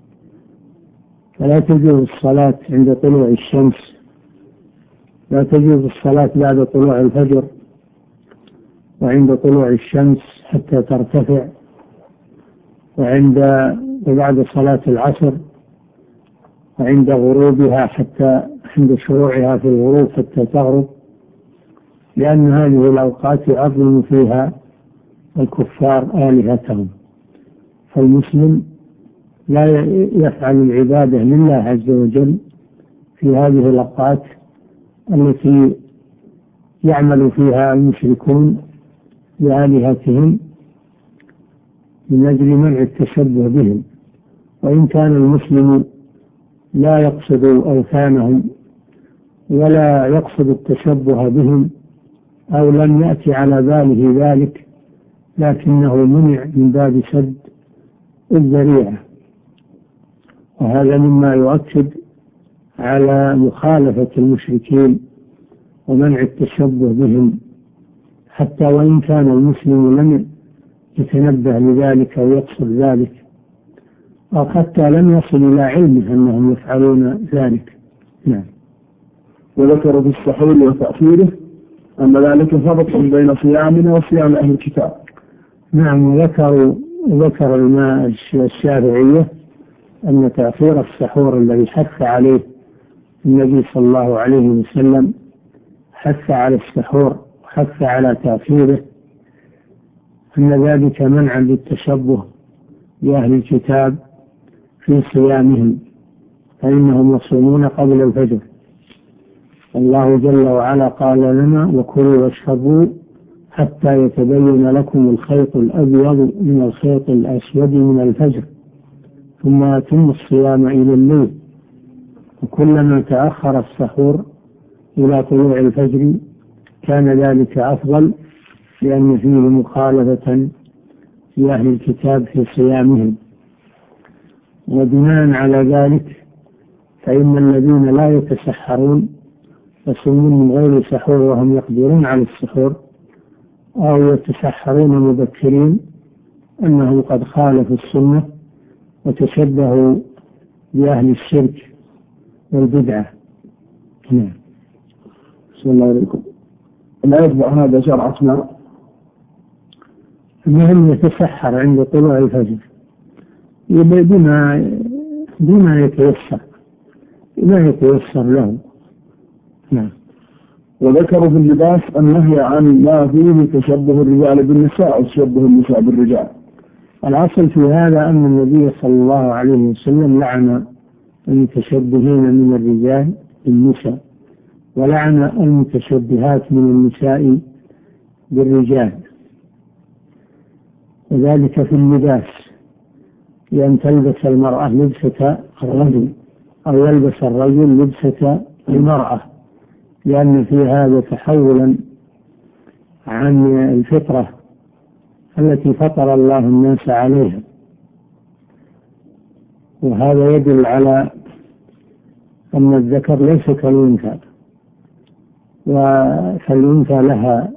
فلا تجوز الصلاة عند طلوع الشمس، لا تجوز الصلاة بعد طلوع الفجر وعند طلوع الشمس حتى ترتفع، وعند وبعد صلاة العصر وعند غروبها حتى عند شروعها في الغروب حتى تغرب، لأن هذه الأوقات يعظم فيها الكفار آلهتهم. فالمسلم لا يفعل العبادة لله عز وجل في هذه الأوقات التي يعمل فيها المشركون بآلهتهم من أجل منع التشبه بهم. وإن كان المسلم لا يقصد أوثانهم ولا يقصد التشبه بهم أو لم يأتي على باله ذلك، لكنه منع من باب سد الذريعة، وهذا مما يؤكد على مخالفة المشركين ومنع التشبه بهم، حتى وإن كان المسلم لم يتنبه لذلك أو يقصد ذلك، أو حتى لم يصل إلى علمه أنهم يفعلون ذلك. نعم. وذكر في السحور وتأخيره أن ذلك فرق بين صيامنا وصيام أهل الكتاب. نعم. وذكروا ذكر الشافعية أن تأخير السحور الذي حث عليه النبي صلى الله عليه وسلم، حث على السحور وحث على تأخيره، أن ذلك منعا للتشبه بأهل الكتاب في صيامهم، فإنهم يصومون قبل الفجر. الله جل وعلا قال لنا وكلوا واشربوا حتى يتبين لكم الخيط الأبيض من الخيط الأسود من الفجر ثم أتموا الصيام إلى الليل. وكلما تأخر السحور إلى طلوع الفجر كان ذلك أفضل لأن فيه مخالفة في أهل الكتاب في صيامهم. وبناء على ذلك فإن الذين لا يتسحرون يصومون من غير سحور وهم يقدرون على السحور أو يتسحرون مبكرين أنهم قد خالفوا السنة وتشبهوا بأهل الشرك والبدعة. نعم. بسم الله عليكم. لا يتبع هذا شرعتنا المهم يتسحر عند طلوع الفجر بما بما يتيسر بما يتيسر له. نعم. وذكروا في اللباس النهي عن ما فيه تشبه الرجال بالنساء وتشبه النساء بالرجال. الأصل في هذا أن النبي صلى الله عليه وسلم لعن المتشبهين من الرجال بالنساء ولعن المتشبهات من النساء بالرجال، وذلك في اللباس لأن تلبس المرأة لبسة الرجل أو يلبس الرجل لبسة المرأة، لأن في هذا تحولا عن الفطرة التي فطر الله الناس عليها. وهذا يدل على أن الذكر ليس كالأنثى، فالأنثى لها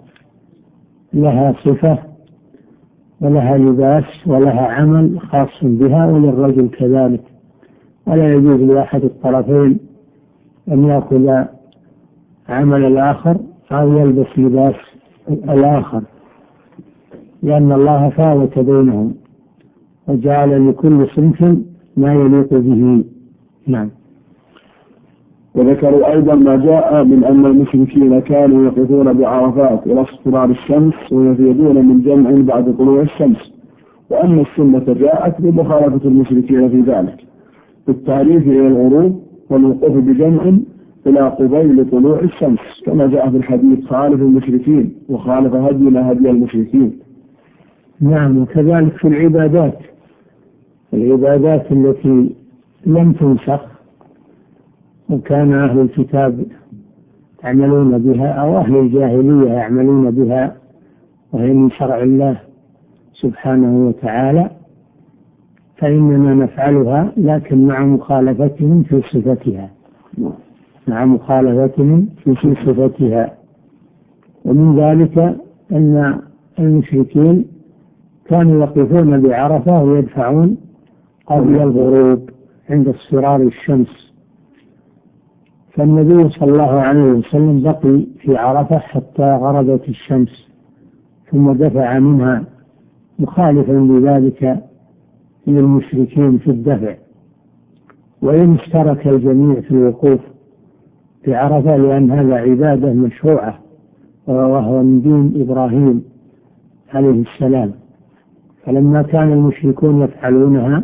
لها صفة ولها لباس ولها عمل خاص بها، وللرجل كذلك، ولا يجوز لأحد الطرفين أن يأخذ عمل الآخر أو يلبس لباس الآخر، لأن الله فاوت بينهم وجعل لكل صنف ما يليق به. نعم. وذكروا أيضا ما جاء من أن المشركين كانوا يقفون بعرفات إلى اصفرار الشمس ويفيدون من جمع بعد طلوع الشمس، وأن السنة جاءت بمخالفة المشركين في ذلك بالتعريف إلى الغروب والوقوف بجمع إلى قبيل طلوع الشمس، كما جاء في الحديث خالف المشركين وخالف هدينا هدي المشركين. نعم. وكذلك في العبادات العبادات التي لم تنسخ وكان أهل الكتاب يعملون بها أو أهل الجاهلية يعملون بها وهي من شرع الله سبحانه وتعالى، فإننا نفعلها لكن مع مخالفتهم في صفتها مع مخالفتهم في صفتها. ومن ذلك أن المشركين كانوا يقفون بعرفة ويدفعون قبل الغروب عند اصفرار الشمس، فالنبي صلى الله عليه وسلم بقي في عرفة حتى غربت الشمس ثم دفع منها مخالفا لذلك للمشركين في الدفع. وإن اشترك الجميع في الوقوف في عرفة لأن هذا عبادة مشروعة وهو من دين إبراهيم عليه السلام، فلما كان المشركون يفعلونها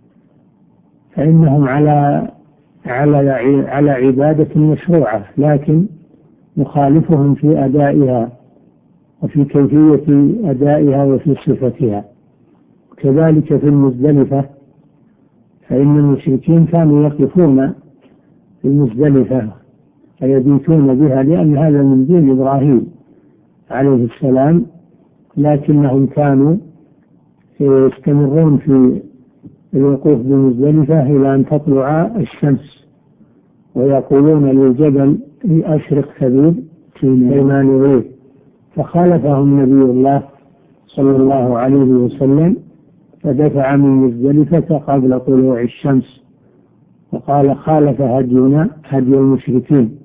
فإنهم على على على عبادة مشروعة، لكن نخالفهم في أدائها وفي كيفية أدائها وفي صفتها. كذلك في المزدلفة فإن المشركين كانوا يقفون في المزدلفة ويبيتون بها لأن هذا من دين إبراهيم عليه السلام، لكنهم كانوا يستمرون في الوقوف بمزدلفة إلى أن تطلع الشمس ويقولون للجبل أشرق كبير بما نريد، فخالفهم نبي الله صلى الله عليه وسلم فدفع من مزدلفة قبل طلوع الشمس وقال خالف هدينا هدي المشركين.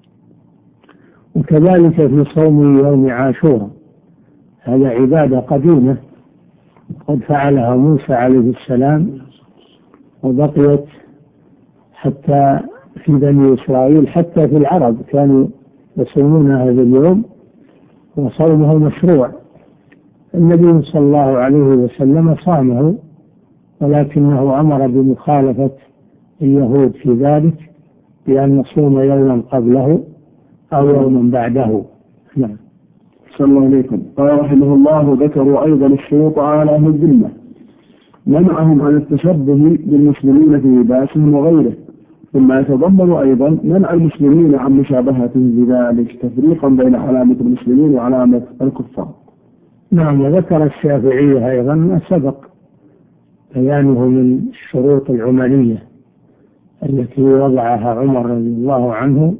وكذلك في صوم يوم عاشوراء هذا عبادة قديمة قد فعلها موسى عليه السلام وبقيت حتى في بني إسرائيل، حتى في العرب كانوا يصومون هذا اليوم وصومه مشروع. النبي صلى الله عليه وسلم صامه ولكنه أمر بمخالفة اليهود في ذلك بأن نصوم يوما قبله أو يوما بعده. نعم. صلى الله عليكم. قال رحمه الله ذكروا أيضا الشروط على أهل الذمة منعهم عن التشبه بالمسلمين في لباسهم وغيره، ثم يتضمن أيضا منع المسلمين عن مشابهتهم بذلك تفريقا بين علامة المسلمين وعلامة الكفار. نعم. وذكر الشافعية أيضا ما سبق بيانه من الشروط العملية التي وضعها عمر رضي الله عنه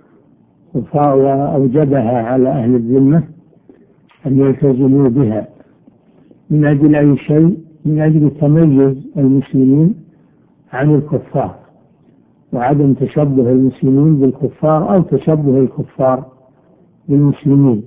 وأوجبها على أهل الذمة أن يلتزموا بها من أجل أي شيء، من أجل تميز المسلمين عن الكفار وعدم تشبه المسلمين بالكفار أو تشبه الكفار بالمسلمين،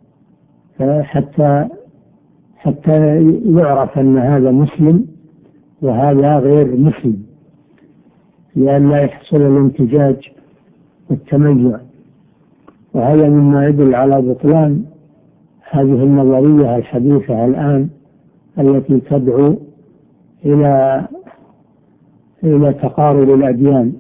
حتى حتى يعرف أن هذا مسلم وهذا غير مسلم، لأن لا يحصل الامتزاج والتميع. وهذا مما يدل على بطلان هذه النظرية الحديثة الآن التي تدعو إلى إلى تقارب الأديان،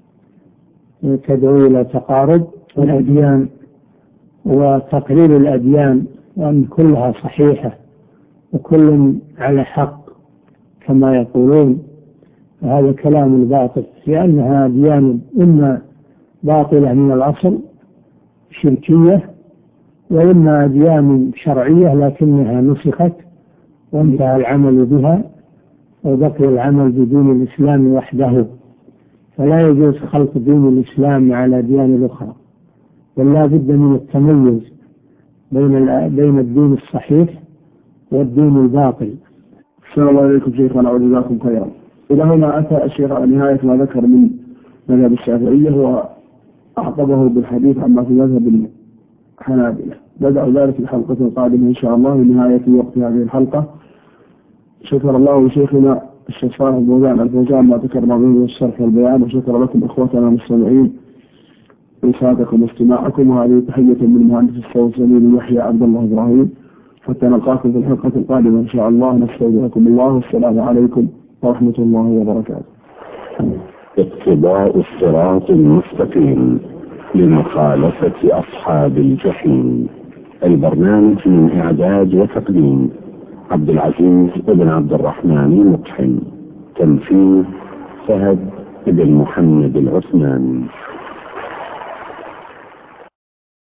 تدعو إلى تقارب الأديان وتقرير الأديان، وأن كلها صحيحة وكل على حق كما يقولون. هذا كلام باطل، لأنها أديان إما باطلة من الأصل شركية، وإما أديان شرعية لكنها نسخت وانتهى العمل بها وبقي العمل بدين الإسلام وحده. فلا يجوز خلط دين الإسلام مع الأديان الأخرى، بل لا بد من التميز بين بين الدين الصحيح والدين الباطل. السلام الله عليكم شيخنا وجزاكم خيرا. إلى هنا أتى الشيخ على نهاية ما ذكر من مذهب الشافعية وأعقبه بالحديث عما في مذهب الحنابلة. بدأ ذلك الحلقة القادمة إن شاء الله لنهاية وقت هذه الحلقة. شكر الله لشيخنا الشيخ صالح الفوزان الفوزان ما ذكر به من الشرح والبيان، وشكر لكم إخوتنا المستمعين إنصاتكم واستماعكم. وهذه تحية من مهندس الصوت زميل يحيى عبد الله إبراهيم. حتى نلقاكم في الحلقة القادمة إن شاء الله. نستودعكم الله والسلام عليكم ورحمة الله وبركاته. اقتضاء الصراط المستقيم لمخالفة أصحاب الجحيم. البرنامج من إعداد وتقديم عبد العزيز بن عبد الرحمن مقحم. تنفيذ فهد بن محمد العثمان.